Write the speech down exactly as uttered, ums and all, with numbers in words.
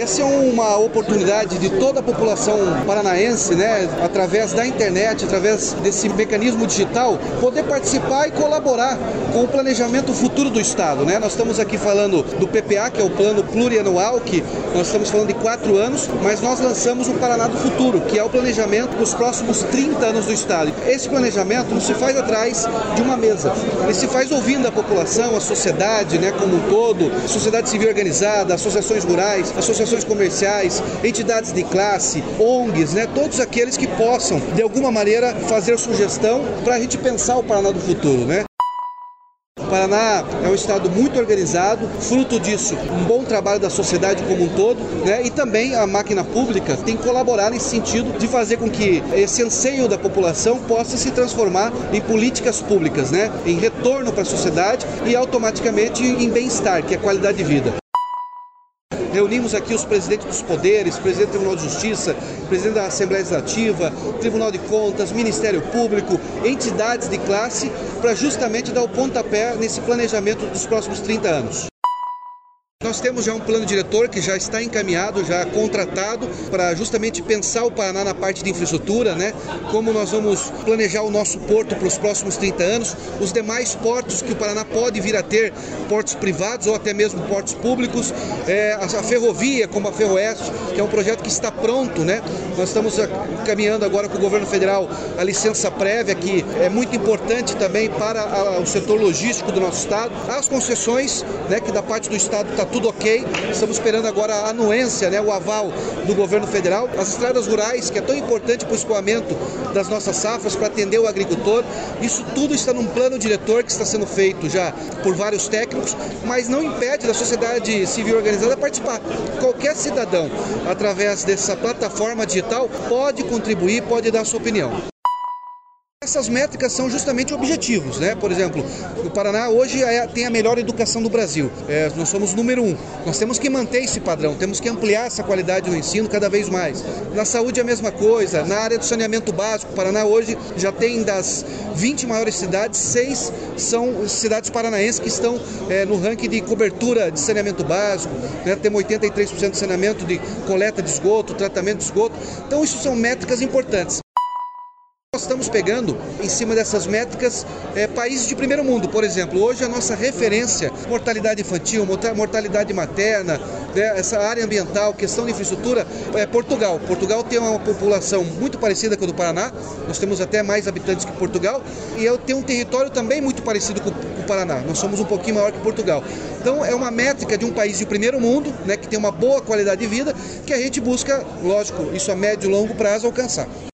Essa é uma oportunidade de toda a população paranaense, né, através da internet, através desse mecanismo digital, poder participar e colaborar com o planejamento futuro do Estado, né? Nós estamos aqui falando do P P A, que é o Plano Plurianual, que nós estamos falando de quatro anos, mas nós lançamos o Paraná do Futuro, que é o planejamento dos próximos trinta anos do Estado. Esse planejamento não se faz atrás de uma mesa, ele se faz ouvindo a população, a sociedade, né, como um todo, sociedade civil organizada, associações rurais, associações comerciais, entidades de classe, O N Gs, né, todos aqueles que possam, de alguma maneira, fazer sugestão para a gente pensar o Paraná do futuro, né? O Paraná é um estado muito organizado, fruto disso, um bom trabalho da sociedade como um todo, né? E também a máquina pública tem que colaborar nesse sentido de fazer com que esse anseio da população possa se transformar em políticas públicas, né? Em retorno para a sociedade e automaticamente em bem-estar, que é qualidade de vida. Reunimos aqui os presidentes dos poderes, presidente do Tribunal de Justiça, presidente da Assembleia Legislativa, Tribunal de Contas, Ministério Público, entidades de classe, para justamente dar o pontapé nesse planejamento dos próximos trinta anos. Nós temos já um plano diretor que já está encaminhado, já contratado, para justamente pensar o Paraná na parte de infraestrutura, né? Como nós vamos planejar o nosso porto para os próximos trinta anos, os demais portos que o Paraná pode vir a ter, portos privados ou até mesmo portos públicos, é, a, a ferrovia, como a Ferroeste, que é um projeto que está pronto, né? Nós estamos caminhando agora com o governo federal a licença prévia, que é muito importante também para a, o setor logístico do nosso estado. As concessões, né, que da parte do estado está tudo ok, estamos esperando agora a anuência, né, o aval do governo federal. As estradas rurais, que é tão importante para o escoamento das nossas safras, para atender o agricultor, isso tudo está num plano diretor que está sendo feito já por vários técnicos, mas não impede da sociedade civil organizada participar. Qualquer cidadão, através dessa plataforma digital, pode contribuir, pode dar sua opinião. Essas métricas são justamente objetivos, né? Por exemplo, o Paraná hoje é, tem a melhor educação do Brasil. É, nós somos o número um. Nós temos que manter esse padrão, temos que ampliar essa qualidade no ensino cada vez mais. Na saúde é a mesma coisa. Na área do saneamento básico, o Paraná hoje já tem das vinte maiores cidades, seis são cidades paranaenses que estão é, no ranking de cobertura de saneamento básico, né? Temos oitenta e três por cento de saneamento de coleta de esgoto, tratamento de esgoto. Então isso são métricas importantes. Nós estamos pegando, em cima dessas métricas, é, países de primeiro mundo. Por exemplo, hoje a nossa referência, mortalidade infantil, mortalidade materna, né, essa área ambiental, questão de infraestrutura, é Portugal. Portugal tem uma população muito parecida com a do Paraná, nós temos até mais habitantes que Portugal, e tem um território também muito parecido com, com o Paraná, nós somos um pouquinho maior que Portugal. Então é uma métrica de um país de primeiro mundo, né, que tem uma boa qualidade de vida, que a gente busca, lógico, isso a médio e longo prazo alcançar.